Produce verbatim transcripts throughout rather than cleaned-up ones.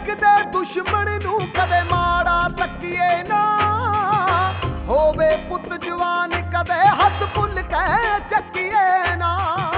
रखदे दुश्मन नूं कदे माड़ा तकीए ना होवे पुत जवान कदे हथ भुल के चकीए ना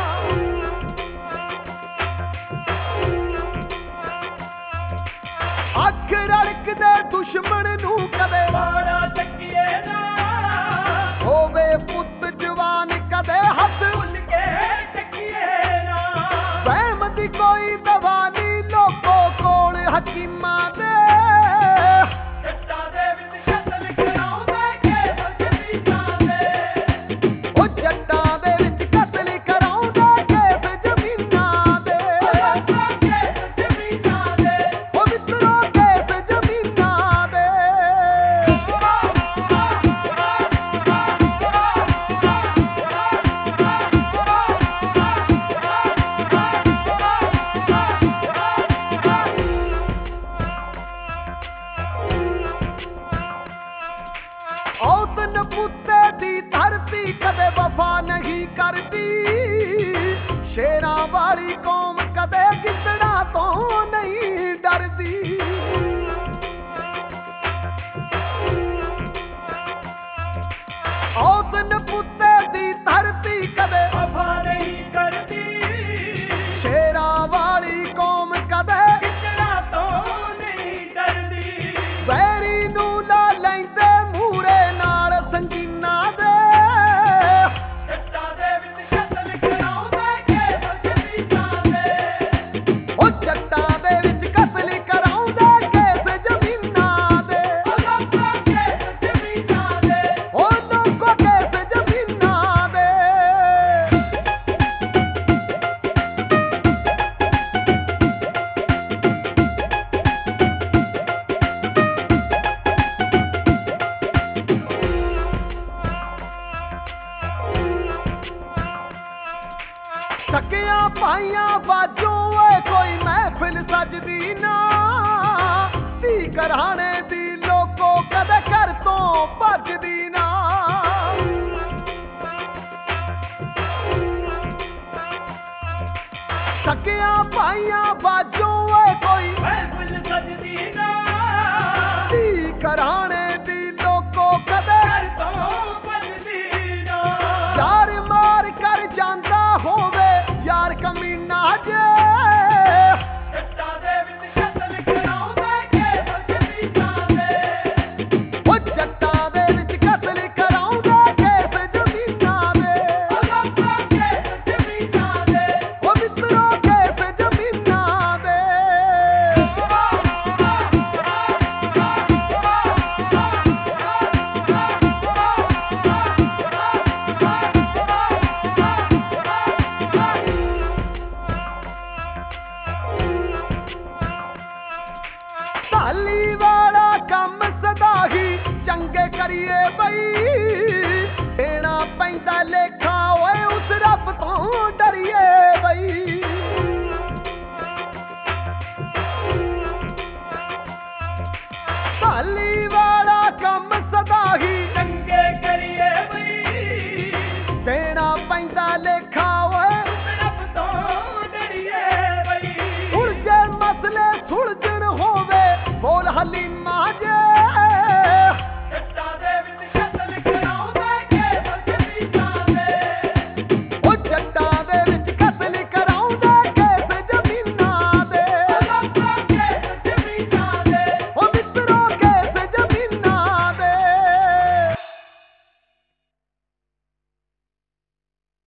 अख रड़कदे दुश्मन नूं कदे माड़ा तकीए ना होवे पुत जवान कदे हथ भुल के चकीए ना वहम दी कोई दवा नहीं लोगों कोल हकीमां दे जट्टां दे विच कतल कराउंदे केस जमीनां दे ओ जट्टां दे विच कतल कराउंदे केस जमीनां दे केस जमीनां दे ओ मित्रो केस जमीनां दे औतन पुत्ते दी धरती कदे वफा नहीं करती शेरां वाली कौम कदे गिद्दड़ां तो नहीं डरदी औतन पुत्ते दी धरती कदे वफा नहीं करती शेरां वाली कौम कदे कितना तो नहीं डरदी वैरी नूं ला लैंदे मूरे नाल संगीना दे जट्टां दे विच कतल कराउंदे केस जमीनां दे ओ जट्टां दे विच कतल कराउंदे केस जमीनां दे ओ लोकां केस जमीनां दे ओ लोगों केस जमीनां दे सकिया पाइया बाजों ओए कोई महफिल सजदी ना धी घराणे दी लोगो कदे घर तो भजदी ना सकिया पाइया बाजों ओए कोई महफिल सजदी ना धी घराणे दी लोगो कदे घर तो भजदी ना यार मार कर ਜਾਂਦਾ ਹੋਵੇ यार कमीना जे जट्टां दे विच कतल कराउंदे केस जमीनां दे ओ जट्टां दे विच कतल कराउंदे केस जमीनां दे ओ लोकां केस जमीनां दे ओ मित्रो केस जमीनां दे ਢਾਲੀ ਵਾਲਾ ਕੰਮ ਸਦਾ ਹੀ ਚੰਗੇ ਕਰੀਏ ਬਈ ਦੇਣਾ ਪੈਂਦਾ ਲੇਖਾ ਓਏ ਉਸ ਰੱਬ ਤੋਂ ਡਰੀਏ ਬਈ ਢਾਲੀ ਵਾਲਾ ਕੰਮ ਸਦਾ ਹੀ चंगे करिए बई ਦੇਣਾ ਪੈਂਦਾ ਲੇਖਾ ਓਏ रब तो डरिए बई ਉਲਝੇ ਮਸਲੇ ਸੁਲਝਣ ਹੋਵੇ ਬੋਲ ਹਲੀਮਾ